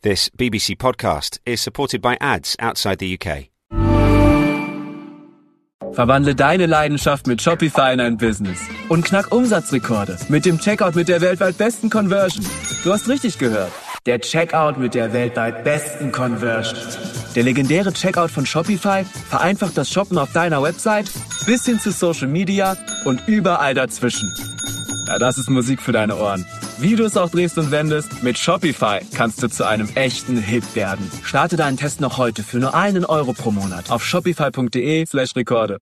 This BBC podcast is supported by ads outside the UK. Verwandle deine Leidenschaft mit Shopify in ein Business und knack Umsatzrekorde mit dem Checkout mit der weltweit besten Conversion. Du hast richtig gehört. Der Checkout mit der weltweit besten Conversion. Der legendäre Checkout von Shopify vereinfacht das Shoppen auf deiner Website bis hin zu Social Media und überall dazwischen. Ja, das ist Musik für deine Ohren. Wie du es auch drehst und wendest, mit Shopify kannst du zu einem echten Hit werden. Starte deinen Test noch heute für nur €1 pro Monat auf shopify.de/Rekorde.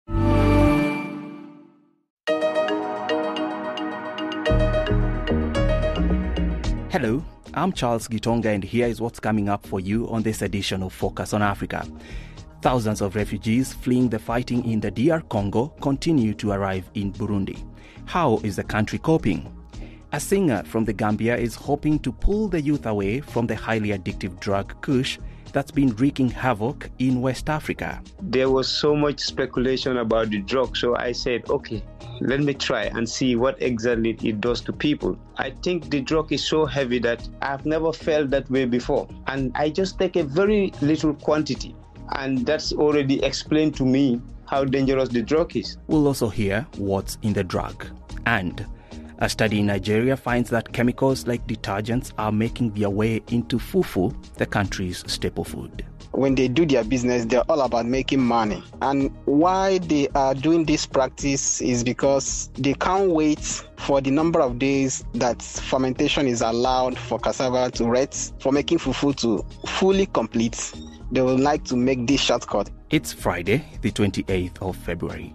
Hello, I'm Charles Gitonga, and here is what's coming up for you on this edition of Focus on Africa. Thousands of refugees fleeing the fighting in the DR Congo continue to arrive in Burundi. How is the country coping? A singer from the Gambia is hoping to pull the youth away from the highly addictive drug Kush that's been wreaking havoc in West Africa. There was so much speculation about the drug, so I said, okay, let me try and see what exactly it does to people. I think the drug is so heavy that I've never felt that way before. And I just take a very little quantity. And that's already explained to me how dangerous the drug is. We'll also hear what's in the drug. And a study in Nigeria finds that chemicals like detergents are making their way into fufu, the country's staple food. When they do their business, they're all about making money. And why they are doing this practice is because they can't wait for the number of days that fermentation is allowed for cassava to rest, for making fufu to fully complete. They would like to make this shortcut. It's Friday, the 28th of February.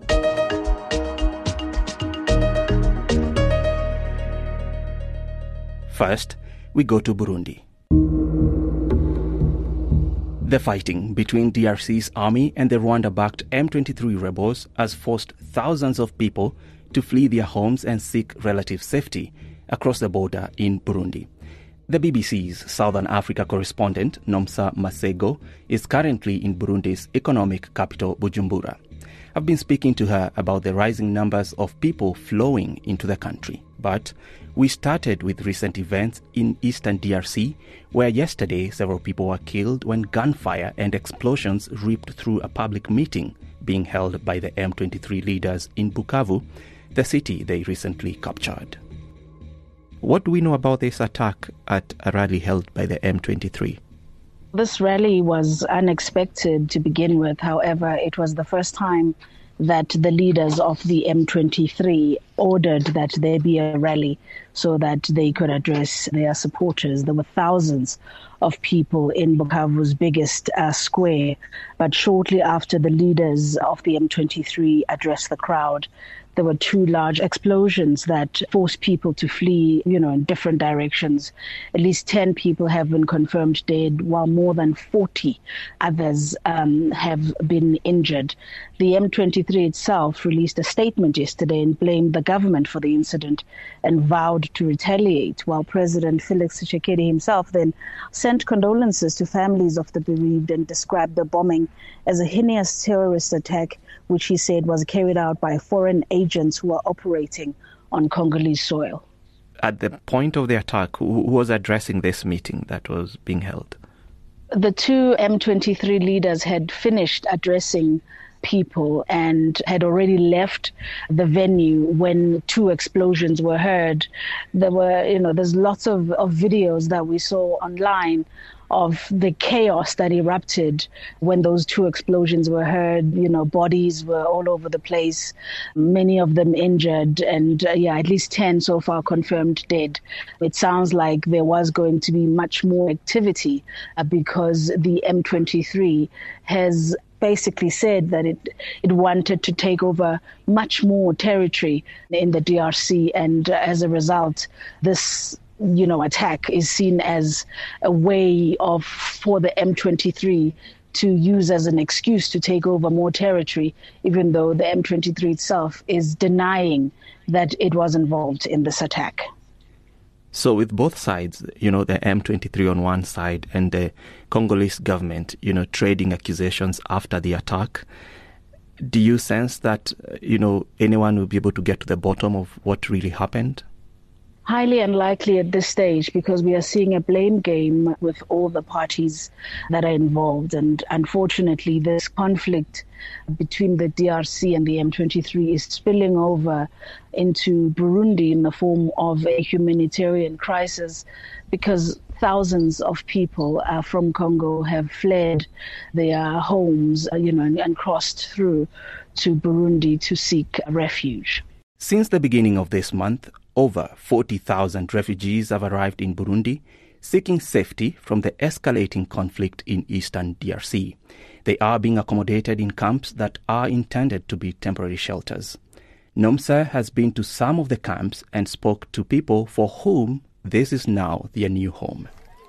First, we go to Burundi. The fighting between DRC's army and the Rwanda-backed M23 rebels has forced thousands of people to flee their homes and seek relative safety across the border in Burundi. The BBC's Southern Africa correspondent, Nomsa Masego, is currently in Burundi's economic capital, Bujumbura. I've been speaking to her about the rising numbers of people flowing into the country. But we started with recent events in eastern DRC, where yesterday several people were killed when gunfire and explosions ripped through a public meeting being held by the M23 leaders in Bukavu, the city they recently captured. What do we know about this attack at a rally held by the M23? This rally was unexpected to begin with. However, it was the first time that the leaders of the M23 ordered that there be a rally so that they could address their supporters. There were thousands of people in Bukavu's biggest square, but shortly after the leaders of the M23 addressed the crowd, there were two large explosions that forced people to flee, in different directions. At least 10 people have been confirmed dead, while more than 40 others have been injured. The M23 itself released a statement yesterday and blamed the government for the incident and vowed to retaliate, while President Felix Tshisekedi himself then sent condolences to families of the bereaved and described the bombing as a heinous terrorist attack, which he said was carried out by foreign agents who are operating on Congolese soil. At the point of the attack, who was addressing this meeting that was being held? The two M23 leaders had finished addressing people and had already left the venue when two explosions were heard. There were, there's lots of videos that we saw online of the chaos that erupted when those two explosions were heard. Bodies were all over the place, many of them injured, and at least 10 so far confirmed dead. It sounds like there was going to be much more activity because the M23 has basically said that it wanted to take over much more territory in the DRC, and as a result, this attack is seen as a way for the M23 to use as an excuse to take over more territory, even though the M23 itself is denying that it was involved in this attack. So with both sides, the M23 on one side and the Congolese government, trading accusations after the attack, do you sense that, anyone will be able to get to the bottom of what really happened? Highly unlikely at this stage, because we are seeing a blame game with all the parties that are involved. And unfortunately, this conflict between the DRC and the M23 is spilling over into Burundi in the form of a humanitarian crisis, because thousands of people from Congo have fled their homes, and crossed through to Burundi to seek refuge. Since the beginning of this month, over 40,000 refugees have arrived in Burundi, seeking safety from the escalating conflict in eastern DRC. They are being accommodated in camps that are intended to be temporary shelters. Nomsa has been to some of the camps and spoke to people for whom this is now their new home.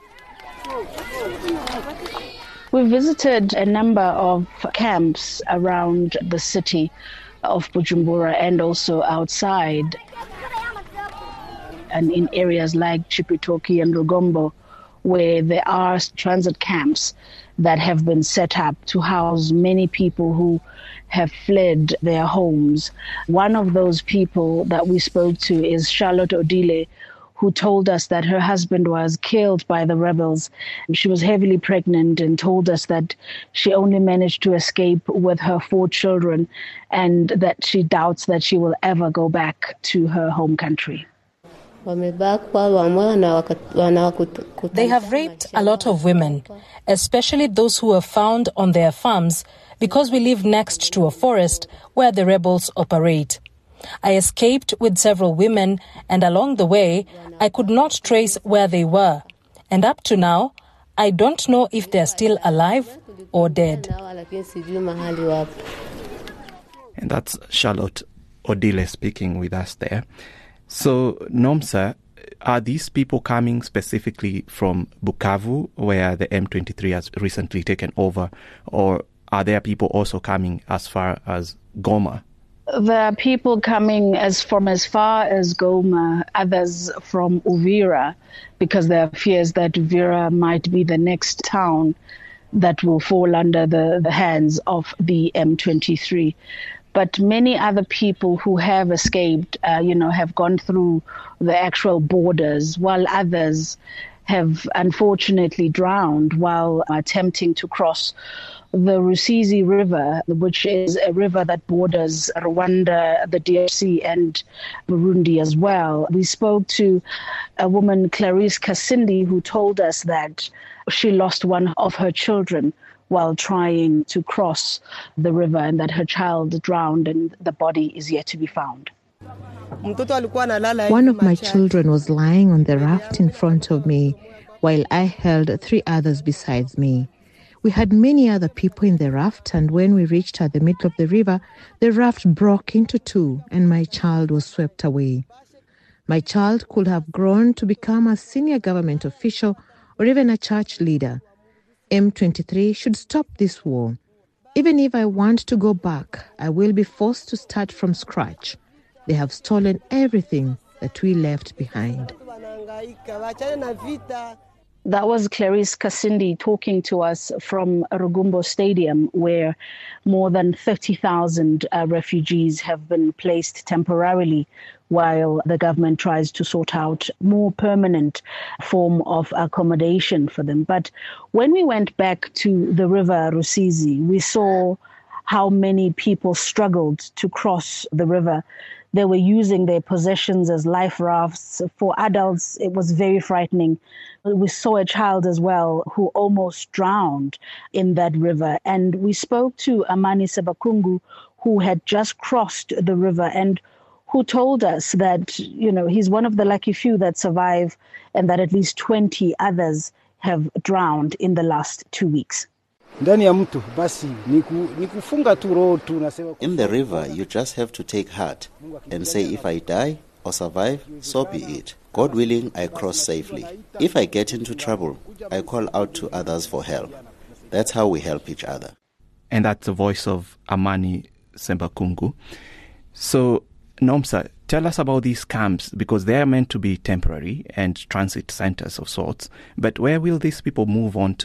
We visited a number of camps around the city of Bujumbura and also outside, and in areas like Chipitoki and Rugombo, where there are transit camps that have been set up to house many people who have fled their homes. One of those people that we spoke to is Charlotte Odile, who told us that her husband was killed by the rebels. She was heavily pregnant and told us that she only managed to escape with her 4 children, and that she doubts that she will ever go back to her home country. They have raped a lot of women, especially those who were found on their farms, because we live next to a forest where the rebels operate. I escaped with several women, and along the way, I could not trace where they were. And up to now, I don't know if they're still alive or dead. And that's Charlotte Odile speaking with us there. So, Nomsa, are these people coming specifically from Bukavu, where the M23 has recently taken over, or are there people also coming as far as Goma? There are people coming from as far as Goma, others from Uvira, because there are fears that Uvira might be the next town that will fall under the hands of the M23. But many other people who have escaped, have gone through the actual borders, while others have unfortunately drowned while attempting to cross the Rusizi River, which is a river that borders Rwanda, the DRC, and Burundi as well. We spoke to a woman, Clarice Kasindi, who told us that she lost one of her children while trying to cross the river, and that her child drowned and the body is yet to be found. One of my children was lying on the raft in front of me, while I held 3 others besides me. We had many other people in the raft, and when we reached at the middle of the river, the raft broke into 2 and my child was swept away. My child could have grown to become a senior government official or even a church leader. M23 should stop this war. Even if I want to go back, I will be forced to start from scratch. They have stolen everything that we left behind. That was Clarice Kasindi talking to us from Rugombo Stadium, where more than 30,000 refugees have been placed temporarily while the government tries to sort out more permanent form of accommodation for them. But when we went back to the river Rusizi, we saw how many people struggled to cross the river. They were using their possessions as life rafts. For adults, it was very frightening. We saw a child as well who almost drowned in that river. And we spoke to Amani Sebakungu, who had just crossed the river and who told us that, he's one of the lucky few that survive, and that at least 20 others have drowned in the last 2 weeks. In the river, you just have to take heart and say, if I die or survive, so be it. God willing, I cross safely. If I get into trouble, I call out to others for help. That's how we help each other. And that's the voice of Amani Sembakungu. So, Nomsa, tell us about these camps, because they are meant to be temporary and transit centers of sorts. But where will these people move on to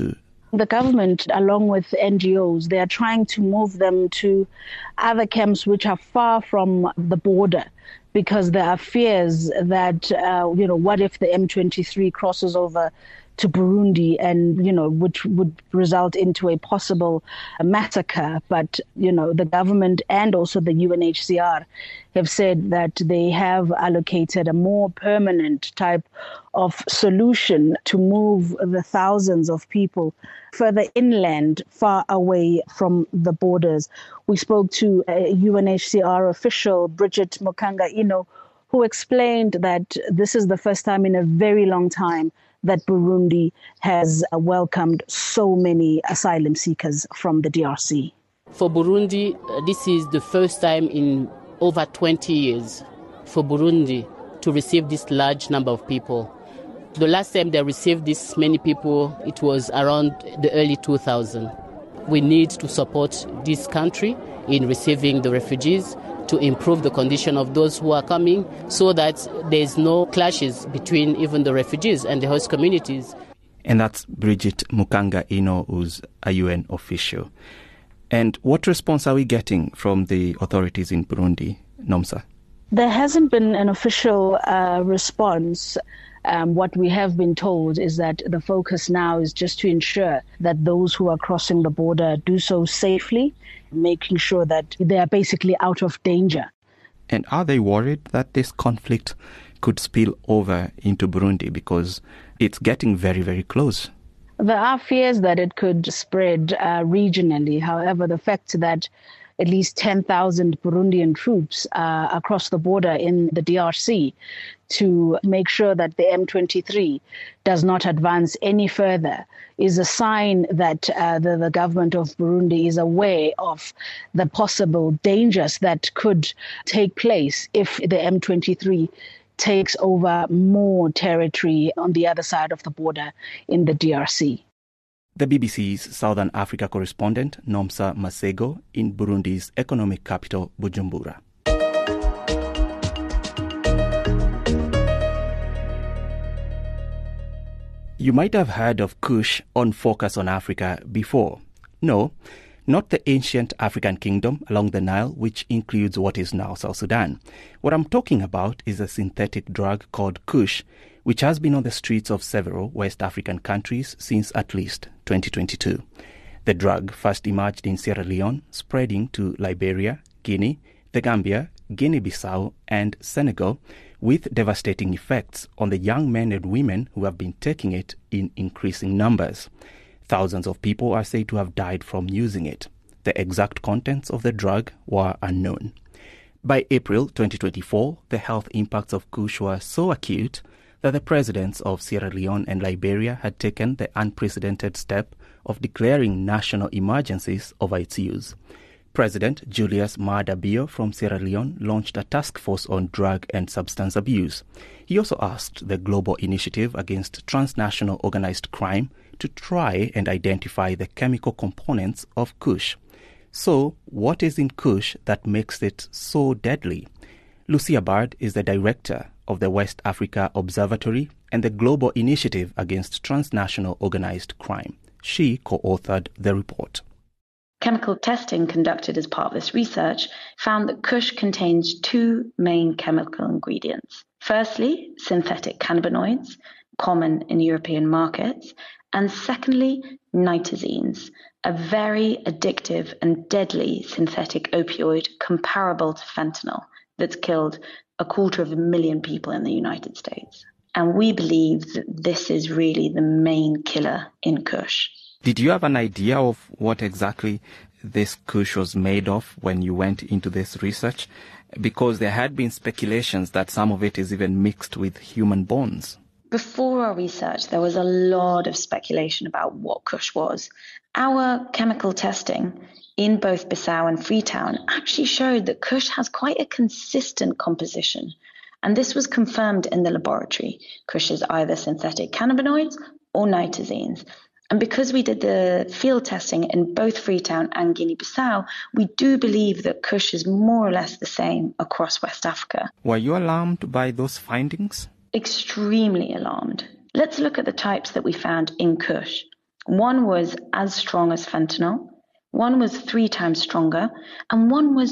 The government, along with NGOs, they are trying to move them to other camps which are far from the border, because there are fears that, what if the M23 crosses over to Burundi and, which would result into a possible massacre. But, the government and also the UNHCR have said that they have allocated a more permanent type of solution to move the thousands of people further inland, far away from the borders. We spoke to a UNHCR official, Bridget Mukanga-Ino, who explained that this is the first time in a very long time that Burundi has welcomed so many asylum seekers from the DRC. For Burundi, this is the first time in over 20 years for Burundi to receive this large number of people. The last time they received this many people, it was around the early 2000s. We need to support this country in receiving the refugees, to improve the condition of those who are coming so that there's no clashes between even the refugees and the host communities. And that's Bridget Mukanga-Ino, who's a UN official. And what response are we getting from the authorities in Burundi, Nomsa? There hasn't been an official response. What we have been told is that the focus now is just to ensure that those who are crossing the border do so safely, making sure that they are basically out of danger. And are they worried that this conflict could spill over into Burundi because it's getting very, very close? There are fears that it could spread regionally. However, the fact that at least 10,000 Burundian troops across the border in the DRC to make sure that the M23 does not advance any further is a sign that the government of Burundi is aware of the possible dangers that could take place if the M23 takes over more territory on the other side of the border in the DRC. The BBC's Southern Africa correspondent, Nomsa Masego, in Burundi's economic capital, Bujumbura. You might have heard of Kush on Focus on Africa before. No, not the ancient African kingdom along the Nile, which includes what is now South Sudan. What I'm talking about is a synthetic drug called Kush, which has been on the streets of several West African countries since at least 2022. The drug first emerged in Sierra Leone, spreading to Liberia, Guinea, the Gambia, Guinea-Bissau and Senegal, with devastating effects on the young men and women who have been taking it in increasing numbers. Thousands of people are said to have died from using it. The exact contents of the drug were unknown. By April 2024, the health impacts of Kush were so acute that the presidents of Sierra Leone and Liberia had taken the unprecedented step of declaring national emergencies over its use. President Julius Maada Bio from Sierra Leone launched a task force on drug and substance abuse. He also asked the Global Initiative Against Transnational Organized Crime to try and identify the chemical components of Kush. So, what is in Kush that makes it so deadly? Lucia Bard is the director of the West Africa Observatory and the Global Initiative Against Transnational Organized Crime. She co-authored the report. Chemical testing conducted as part of this research found that Kush contains two main chemical ingredients. Firstly, synthetic cannabinoids, common in European markets, and secondly, nitazenes, a very addictive and deadly synthetic opioid comparable to fentanyl that's killed 250,000 people in the United States. And we believe that this is really the main killer in Kush. Did you have an idea of what exactly this Kush was made of when you went into this research? Because there had been speculations that some of it is even mixed with human bones. Before our research, there was a lot of speculation about what Kush was. Our chemical testing in both Bissau and Freetown actually showed that Kush has quite a consistent composition. And this was confirmed in the laboratory. Kush is either synthetic cannabinoids or nitazenes. And because we did the field testing in both Freetown and Guinea-Bissau, we do believe that Kush is more or less the same across West Africa. Were you alarmed by those findings? Extremely alarmed. Let's look at the types that we found in Kush. One was as strong as fentanyl, one was 3 times stronger, and one was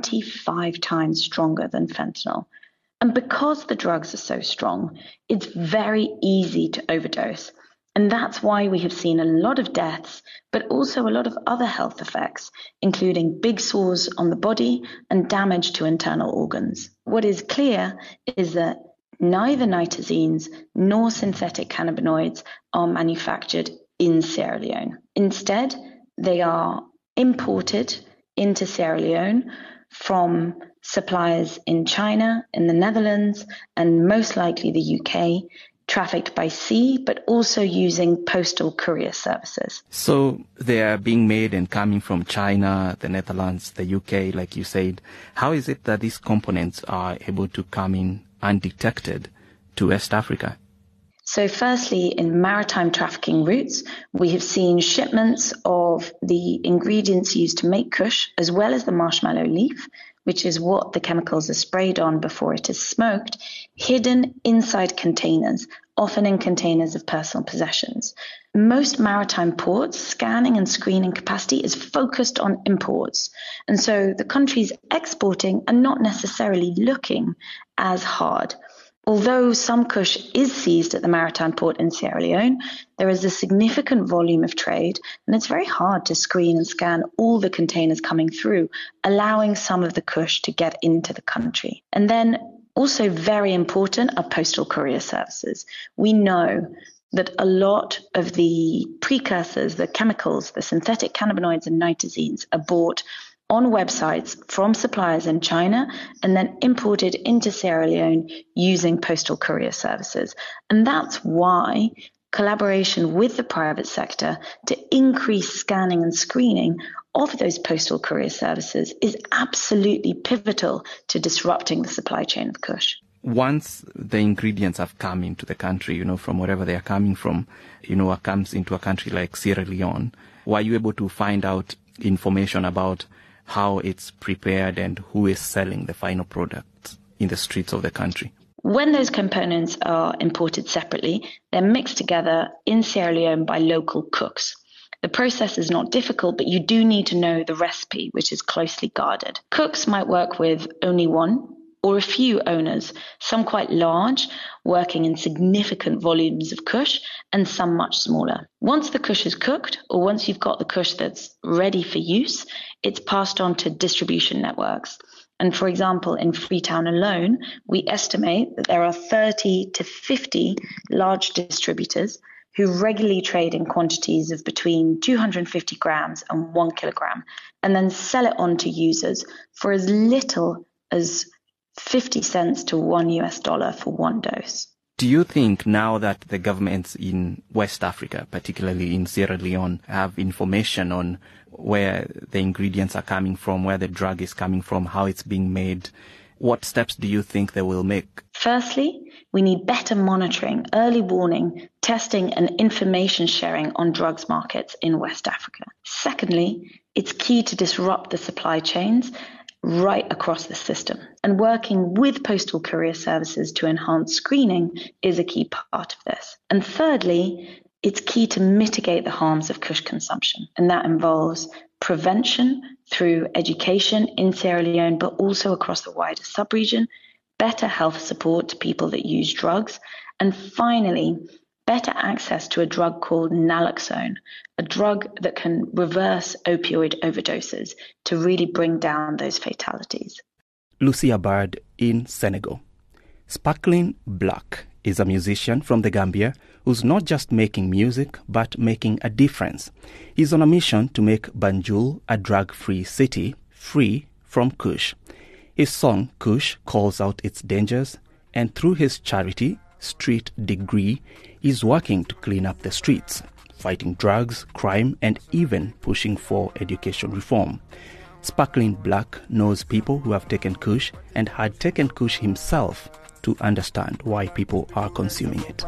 25 times stronger than fentanyl. And because the drugs are so strong, it's very easy to overdose. And that's why we have seen a lot of deaths, but also a lot of other health effects, including big sores on the body and damage to internal organs. What is clear is that neither nitazenes nor synthetic cannabinoids are manufactured in Sierra Leone. Instead, they are imported into Sierra Leone from suppliers in China, in the Netherlands, and most likely the UK, trafficked by sea, but also using postal courier services. So they are being made and coming from China, the Netherlands, the UK, like you said. How is it that these components are able to come in undetected to West Africa? So firstly, in maritime trafficking routes, we have seen shipments of the ingredients used to make Kush, as well as the marshmallow leaf, which is what the chemicals are sprayed on before it is smoked, hidden inside containers, often in containers of personal possessions. Most maritime ports' scanning and screening capacity is focused on imports. And so the countries exporting are not necessarily looking as hard. Although some Kush is seized at the maritime port in Sierra Leone, there is a significant volume of trade, and it's very hard to screen and scan all the containers coming through, allowing some of the Kush to get into the country. And then also very important are postal courier services. We know that a lot of the precursors, the chemicals, the synthetic cannabinoids and nitazenes are bought on websites from suppliers in China and then imported into Sierra Leone using postal courier services. And that's why collaboration with the private sector to increase scanning and screening of those postal courier services is absolutely pivotal to disrupting the supply chain of Kush. Once the ingredients have come into the country, from wherever they are coming from, comes into a country like Sierra Leone, were you able to find out information about how it's prepared and who is selling the final product in the streets of the country? When those components are imported separately, they're mixed together in Sierra Leone by local cooks. The process is not difficult, but you do need to know the recipe, which is closely guarded. Cooks might work with only one or a few owners, some quite large, working in significant volumes of Kush, and some much smaller. Once the Kush is cooked, or once you've got the Kush that's ready for use, it's passed on to distribution networks. And for example, in Freetown alone, we estimate that there are 30 to 50 large distributors who regularly trade in quantities of between 250 grams and 1 kilogram, and then sell it on to users for as little as 50 cents to $1 for one dose. Do you think now that the governments in West Africa, particularly in Sierra Leone, have information on where the ingredients are coming from, where the drug is coming from, how it's being made, what steps do you think they will make? Firstly, we need better monitoring, early warning, testing and information sharing on drugs markets in West Africa. Secondly, it's key to disrupt the supply chains right across the system. And working with postal courier services to enhance screening is a key part of this. And thirdly, it's key to mitigate the harms of Kush consumption. And that involves prevention through education in Sierra Leone, but also across the wider sub-region, better health support to people that use drugs, and finally, better access to a drug called naloxone, a drug that can reverse opioid overdoses to really bring down those fatalities. Lucia Bard in Senegal. Sparkling Black is a musician from the Gambia who's not just making music but making a difference. He's on a mission to make Banjul a drug-free city, free from Kush. His song Kush calls out its dangers, and through his charity, Street Degree, is working to clean up the streets, fighting drugs, crime, and even pushing for education reform. Sparkling Black knows people who have taken Kush and had taken Kush himself to understand why people are consuming it.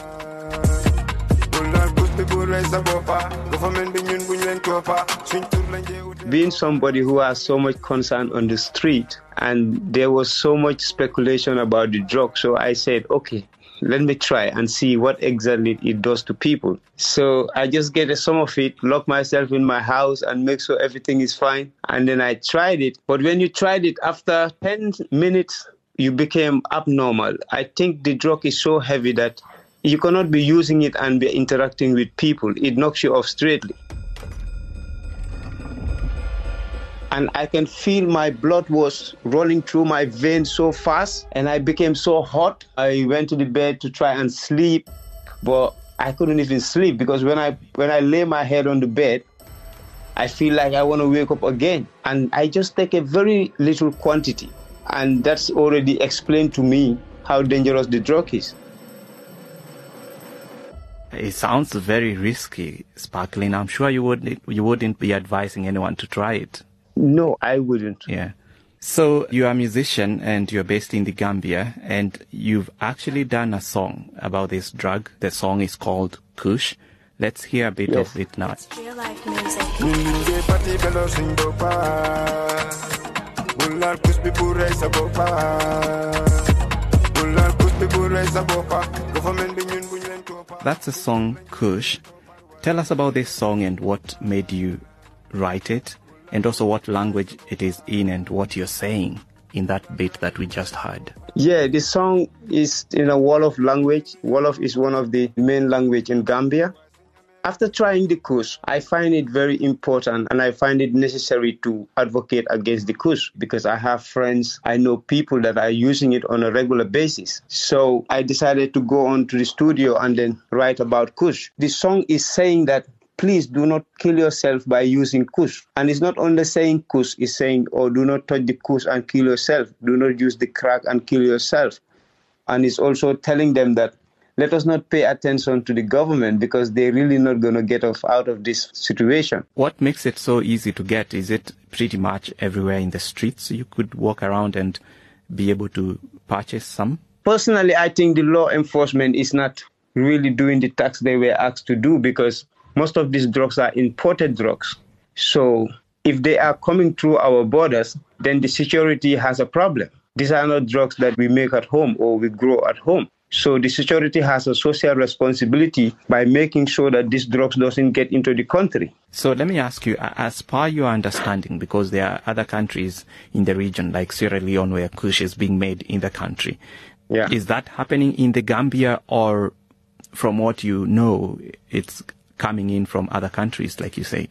Being somebody who has so much concern on the street, and there was so much speculation about the drug, so I said, okay, let me try and see what exactly it does to people. So I just get some of it, lock myself in my house and make sure everything is fine. And then I tried it. But when you tried it, after 10 minutes, you became abnormal. I think the drug is so heavy that you cannot be using it and be interacting with people. It knocks you off straightly. And I can feel my blood was running through my veins so fast, and I became so hot. I went to the bed to try and sleep, but I couldn't even sleep because when I lay my head on the bed, I feel like I want to wake up again. And I just take a very little quantity. And that's already explained to me how dangerous the drug is. It sounds very risky, Sparkling. I'm sure you wouldn't be advising anyone to try it. No, I wouldn't. Yeah. So you're a musician and you're based in the Gambia, and you've actually done a song about this drug. The song is called Kush. Let's hear a bit of it now. That's the song Kush. Tell us about this song and what made you write it, and also what language it is in and what you're saying in that bit that we just heard. Yeah, the song is in a Wolof language. Wolof is one of the main language in Gambia. After trying the Kush, I find it very important and I find it necessary to advocate against the Kush because I have friends, I know people that are using it on a regular basis. So I decided to go on to the studio and then write about Kush. The song is saying that please do not kill yourself by using Kush. And it's not only saying Kush, it's saying, oh, do not touch the Kush and kill yourself. Do not use the crack and kill yourself. And it's also telling them that let us not pay attention to the government because they're really not going to get us out of this situation. What makes it so easy to get? Is it pretty much everywhere in the streets? You could walk around and be able to purchase some? Personally, I think the law enforcement is not really doing the task they were asked to do because most of these drugs are imported drugs. So if they are coming through our borders, then the security has a problem. These are not drugs that we make at home or we grow at home. So the security has a social responsibility by making sure that these drugs doesn't get into the country. So let me ask you, as per your understanding, because there are other countries in the region like Sierra Leone where Kush is being made in the country. Yeah. Is that happening in the Gambia, or from what you know, it's coming in from other countries, like you said?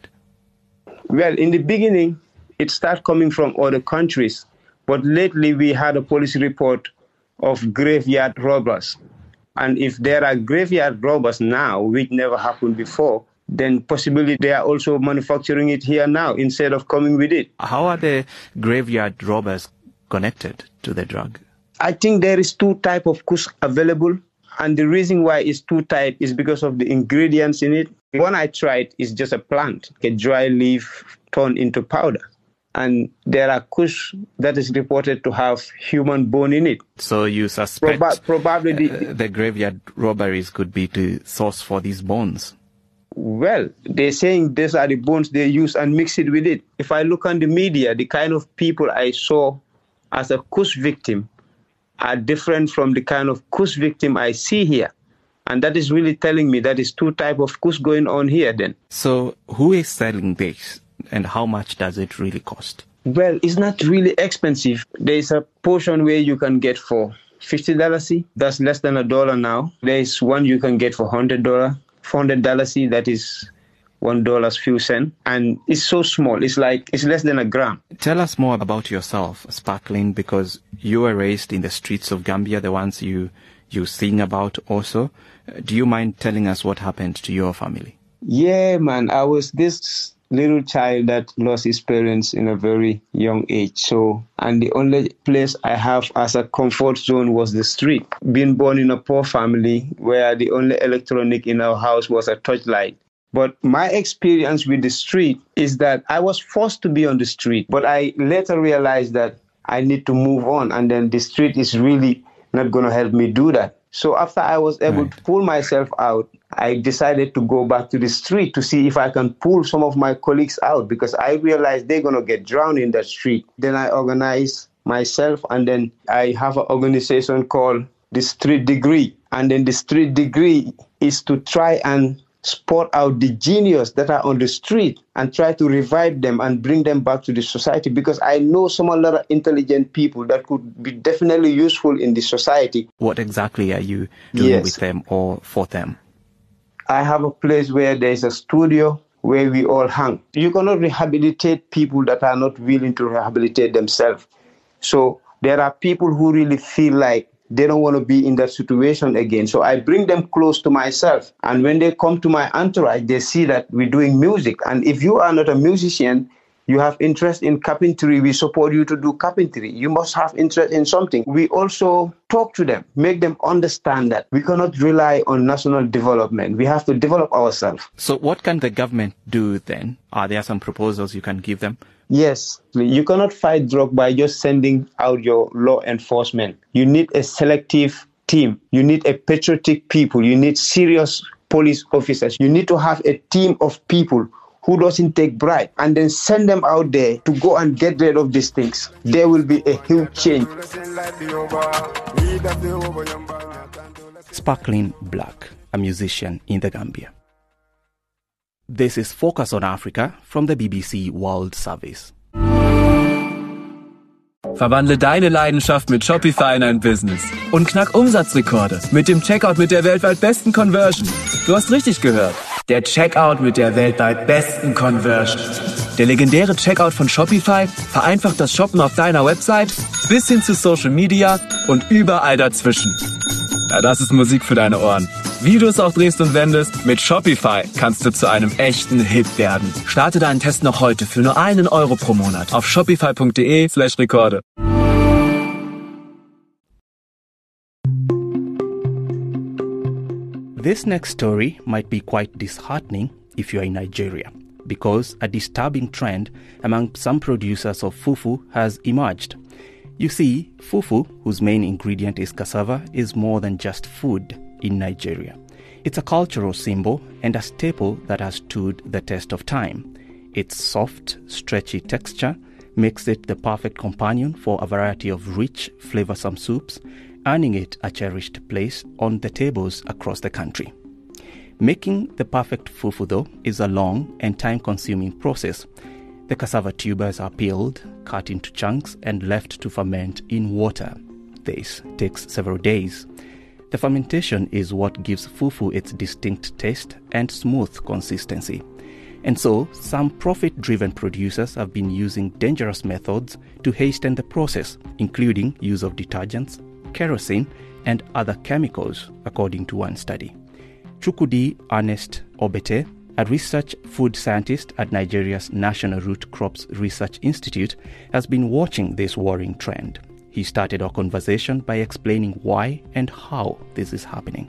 Well, in the beginning, it started coming from other countries. But lately, we had a police report of graveyard robbers. And if there are graveyard robbers now, which never happened before, then possibly they are also manufacturing it here now instead of coming with it. How are the graveyard robbers connected to the drug? I think there is two types of Kush available. And the reason why it's two types is because of the ingredients in it. One I tried is just a plant, a dry leaf turned into powder. And there are Kush that is reported to have human bone in it. So you suspect probably the graveyard robberies could be the source for these bones? Well, they're saying these are the bones they use and mix it with it. If I look on the media, the kind of people I saw as a Kush victim are different from the kind of Kush victim I see here. And that is really telling me that is two types of Kush going on here then. So who is selling this and how much does it really cost? Well, it's not really expensive. There's a portion where you can get for $50. That's less than $1 now. There's one you can get for $100. $400, that is $1 few cents. And it's so small. It's less than a gram. Tell us more about yourself, Sparkling, because you were raised in the streets of Gambia, the ones you sing about also. Do you mind telling us what happened to your family? Yeah, man. I was this little child that lost his parents in a very young age. And the only place I have as a comfort zone was the street. Being born in a poor family where the only electronic in our house was a torchlight. But my experience with the street is that I was forced to be on the street. But I later realized that I need to move on. And then the street is really not going to help me do that. So after I was able to pull myself out, I decided to go back to the street to see if I can pull some of my colleagues out because I realized they're going to get drowned in that street. Then I organized myself and then I have an organization called the Street Degree. And then the street degree is to try and spot out the genius that are on the street and try to revive them and bring them back to the society, because I know some a lot of intelligent people that could be definitely useful in the society. What exactly are you doing with them or for them? I have a place where there's a studio where we all hang. You cannot rehabilitate people that are not willing to rehabilitate themselves. So there are people who really feel like they don't want to be in that situation again. So I bring them close to myself. And when they come to my entourage, they see that we're doing music. And if you are not a musician, you have interest in carpentry, we support you to do carpentry. You must have interest in something. We also talk to them, make them understand that we cannot rely on national development. We have to develop ourselves. So what can the government do then? Are there some proposals you can give them? Yes, you cannot fight drug by just sending out your law enforcement. You need a selective team. You need a patriotic people. You need serious police officers. You need to have a team of people who doesn't take bribe, and then send them out there to go and get rid of these things. There will be a huge change. Sparkling Black, a musician in the Gambia. This is Focus on Africa from the BBC World Service. Verwandle deine Leidenschaft mit Shopify in ein Business und knack Umsatzrekorde mit dem Checkout mit der weltweit besten Conversion. Du hast richtig gehört. Der Checkout mit der weltweit besten Conversion. Der legendäre Checkout von Shopify vereinfacht das Shoppen auf deiner Website bis hin zu Social Media und überall dazwischen. Ja, das ist Musik für deine Ohren. Wie du es auch drehst und wendest, mit Shopify kannst du zu einem echten Hit werden. Starte deinen Test noch heute für nur €1 pro Monat auf shopify.de/Rekorde. This next story might be quite disheartening if you are in Nigeria, because a disturbing trend among some producers of fufu has emerged. You see, fufu, whose main ingredient is cassava, is more than just food in Nigeria. It's a cultural symbol and a staple that has stood the test of time. Its soft, stretchy texture makes it the perfect companion for a variety of rich, flavorsome soups, earning it a cherished place on the tables across the country. Making the perfect fufu, though, is a long and time-consuming process. The cassava tubers are peeled, cut into chunks, and left to ferment in water. This takes several days. The fermentation is what gives fufu its distinct taste and smooth consistency. And so, some profit-driven producers have been using dangerous methods to hasten the process, including use of detergents, kerosene, and other chemicals, according to one study. Chukwudi Ernest Obete, a research food scientist at Nigeria's National Root Crops Research Institute, has been watching this worrying trend. He started our conversation by explaining why and how this is happening.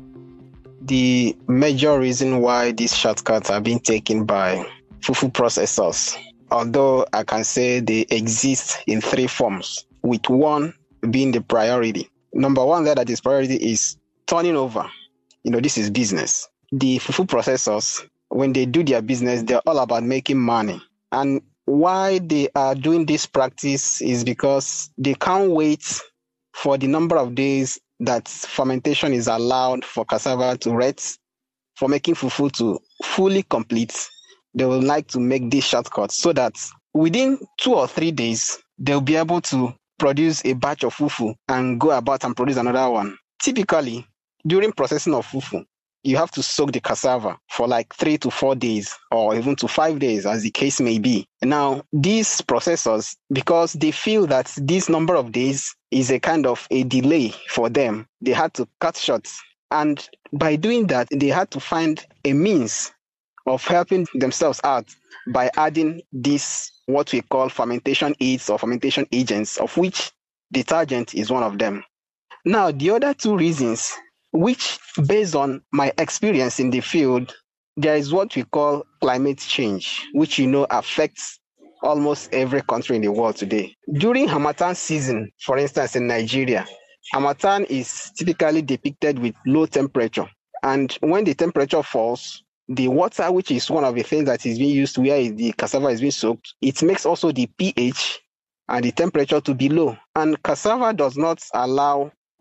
The major reason why these shortcuts are being taken by fufu processors, although I can say they exist in three forms, with one being the priority. Number one that is priority is turning over. This is business. The fufu processors, when they do their business, they're all about making money. And why they are doing this practice is because they can't wait for the number of days that fermentation is allowed for cassava to rest, for making fufu to fully complete. They would like to make this shortcut so that within 2 or 3 days, they'll be able to produce a batch of fufu and go about and produce another one. Typically, during processing of fufu, you have to soak the cassava for like 3 to 4 days or even to 5 days, as the case may be. Now, these processors, because they feel that this number of days is a kind of a delay for them, they had to cut short. And by doing that, they had to find a means of helping themselves out by adding this, what we call fermentation aids or fermentation agents, of which detergent is one of them. Now, the other two reasons, which based on my experience in the field, there is what we call climate change, which affects almost every country in the world today. During Harmattan season, for instance, in Nigeria, Harmattan is typically depicted with low temperature. And when the temperature falls, the water, which is one of the things that is being used where the cassava is being soaked, it makes also the pH and the temperature to be low. And cassava does not allow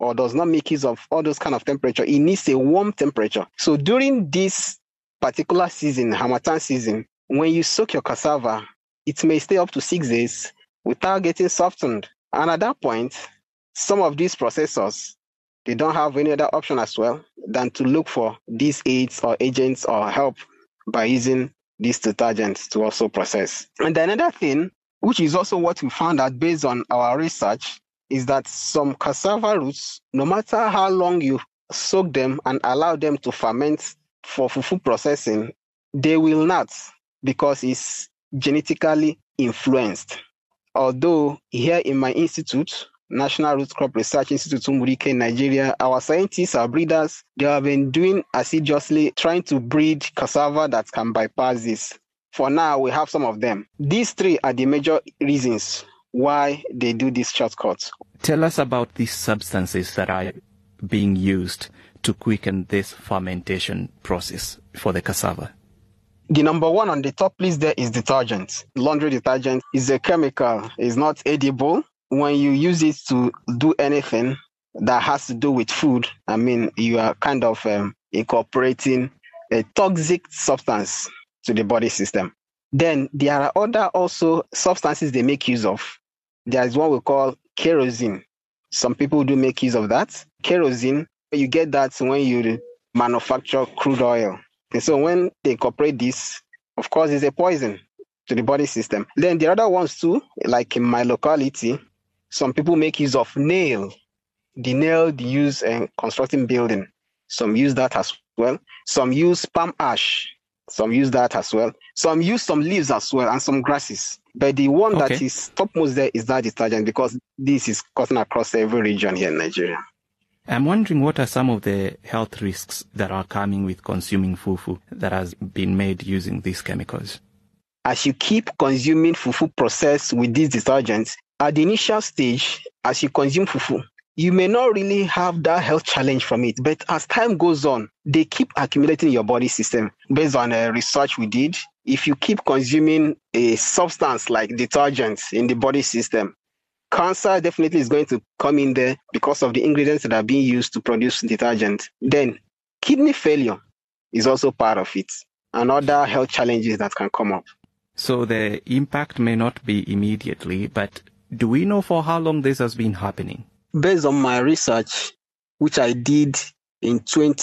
or does not make use of all those kind of temperature. It needs a warm temperature. So during this particular season, Harmattan season, when you soak your cassava, it may stay up to 6 days without getting softened. And at that point, some of these processors, they don't have any other option as well than to look for these aids or agents or help by using these detergents to also process. And another thing, which is also what we found out based on our research, is that some cassava roots, no matter how long you soak them and allow them to ferment for fufu processing, they will not, because it's genetically influenced. Although here in my institute, National Root Crop Research Institute, Umurike in Nigeria, our scientists, our breeders, they have been doing assiduously trying to breed cassava that can bypass this. For now, we have some of them. These three are the major reasons why they do these shortcuts. Tell us about these substances that are being used to quicken this fermentation process for the cassava. The number one on the top list there is detergent. Laundry detergent is a chemical. It's not edible. When you use it to do anything that has to do with food, I mean, you are kind of incorporating a toxic substance to the body system. Then there are other also substances they make use of. There is what we call kerosene. Some people do make use of that. Kerosene, you get that when you manufacture crude oil. And so when they incorporate this, of course, it's a poison to the body system. Then the other ones too, like in my locality, some people make use of nail. The nail they use in constructing building. Some use that as well. Some use palm ash. Some use that as well. Some use some leaves as well and some grasses. But the one that is topmost there is that detergent, because this is cutting across every region here in Nigeria. I'm wondering, what are some of the health risks that are coming with consuming fufu that has been made using these chemicals? As you keep consuming fufu processed with these detergents, at the initial stage, as you consume fufu, you may not really have that health challenge from it. But as time goes on, they keep accumulating in your body system. Based on research we did, if you keep consuming a substance like detergent in the body system, cancer definitely is going to come in there because of the ingredients that are being used to produce detergent. Then kidney failure is also part of it, and other health challenges that can come up. So the impact may not be immediately, but do we know for how long this has been happening? Based on my research, which I did in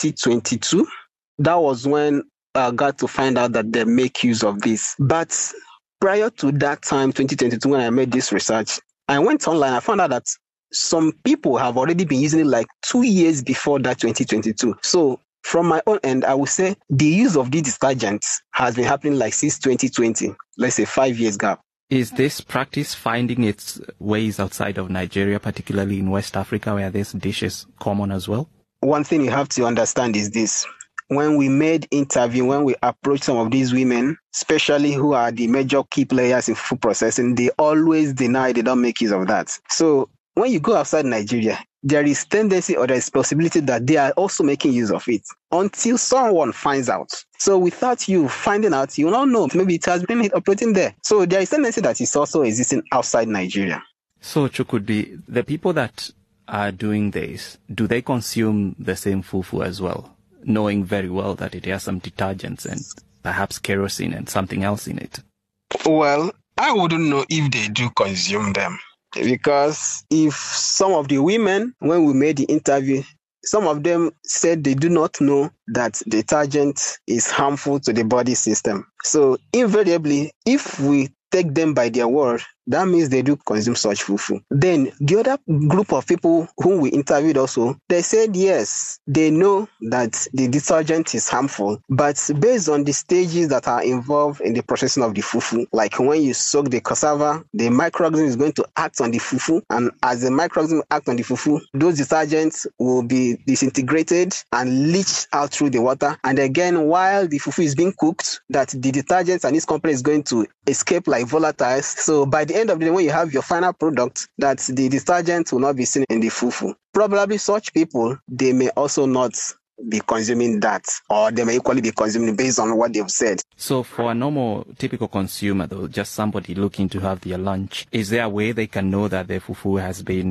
2022, that was when I got to find out that they make use of this. But prior to that time, 2022, when I made this research, I went online. I found out that some people have already been using it like 2 years before that 2022. So from my own end, I would say the use of these detergents has been happening like since 2020, let's say 5 years gap. Is this practice finding its ways outside of Nigeria, particularly in West Africa, where this dish is common as well? One thing you have to understand is this. When we made interview, when we approached some of these women, especially who are the major key players in food processing, they always deny they don't make use of that. So when you go outside Nigeria, there is tendency or there is possibility that they are also making use of it until someone finds out. So without you finding out, you will not know. Maybe it has been operating there. So there is tendency that it's also existing outside Nigeria. So Chukwudi, the people that are doing this, do they consume the same fufu as well, knowing very well that it has some detergents and perhaps kerosene and something else in it? Well, I wouldn't know if they do consume them. Because if some of the women, when we made the interview, some of them said they do not know that detergent is harmful to the body system. So invariably, if we take them by their word, that means they do consume such fufu. Then the other group of people whom we interviewed also, they said yes, they know that the detergent is harmful, but based on the stages that are involved in the processing of the fufu, like when you soak the cassava, the microorganism is going to act on the fufu, and as the microorganism act on the fufu, those detergents will be disintegrated and leached out through the water. And again, while the fufu is being cooked, that the detergents and its company is going to escape like volatiles. So by the end of the day, when you have your final product, that the detergent will not be seen in the fufu. Probably such people, they may also not be consuming that, or they may equally be consuming based on what they've said. So for a normal, typical consumer, though, just somebody looking to have their lunch, is there a way they can know that their fufu has been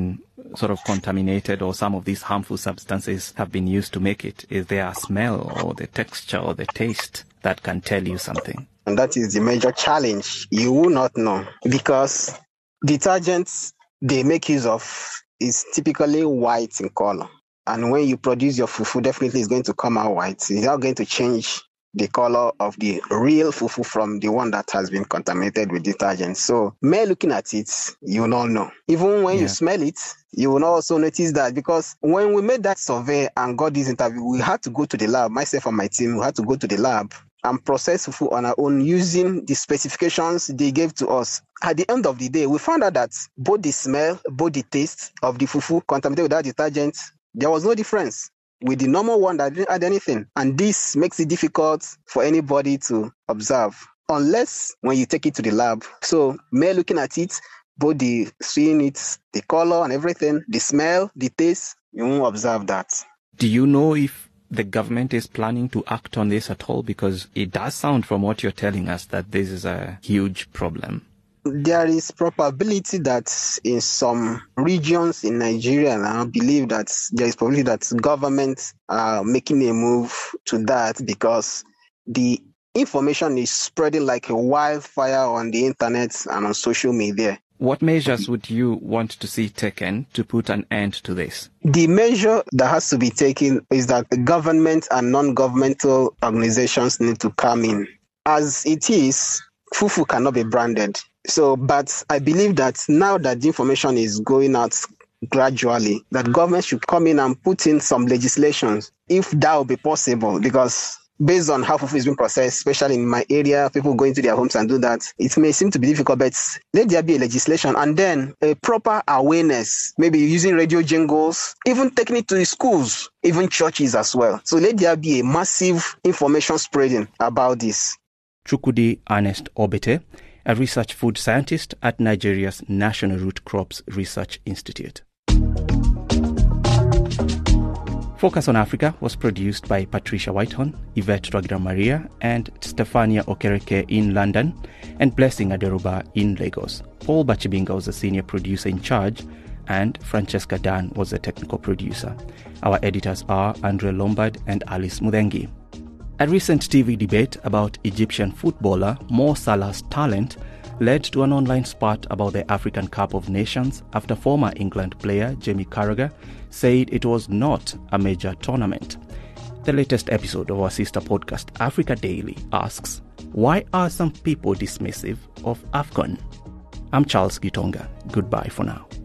sort of contaminated or some of these harmful substances have been used to make it? Is there a smell or the texture or the taste that can tell you something? And that is the major challenge. You will not know because detergents they make use of is typically white in color. And when you produce your fufu, definitely it's going to come out white. It's not going to change the color of the real fufu from the one that has been contaminated with detergent. So, mere looking at it, you will not know. Even when you smell it, you will also notice that because when we made that survey and got this interview, we had to go to the lab, myself and my team, we had to go to the lab and process fufu on our own using the specifications they gave to us. At the end of the day, we found out that both the smell, both the taste of the fufu contaminated with that detergent, there was no difference with the normal one that didn't add anything. And this makes it difficult for anybody to observe, unless when you take it to the lab. So, mere looking at it, both the seeing it, the color and everything, the smell, the taste, you won't observe that. Do you know if the government is planning to act on this at all? Because it does sound from what you're telling us that this is a huge problem. There is probability that in some regions in Nigeria, and I believe that there is probability that governments are making a move to that because the information is spreading like a wildfire on the internet and on social media. What measures would you want to see taken to put an end to this? The measure that has to be taken is that the government and non-governmental organizations need to come in. As it is, fufu cannot be branded. So, but I believe that now that the information is going out gradually, that government should come in and put in some legislations, if that will be possible, because based on how fufu is being processed, especially in my area, people go into their homes and do that, it may seem to be difficult, but let there be a legislation and then a proper awareness, maybe using radio jingles, even taking it to the schools, even churches as well. So let there be a massive information spreading about this. Chukwudi Ernest Obete, a research food scientist at Nigeria's National Root Crops Research Institute. Focus on Africa was produced by Patricia Whitehorn, Yvette Ragnar-Maria and Stefania Okereke in London and Blessing Aderoba in Lagos. Paul Bachibinga was the senior producer in charge and Francesca Dan was the technical producer. Our editors are Andre Lombard and Alice Mudengi. A recent TV debate about Egyptian footballer Mo Salah's talent led to an online spat about the African Cup of Nations after former England player Jamie Carragher said it was not a major tournament. The latest episode of our sister podcast, Africa Daily, asks, why are some people dismissive of AFCON? I'm Charles Gitonga. Goodbye for now.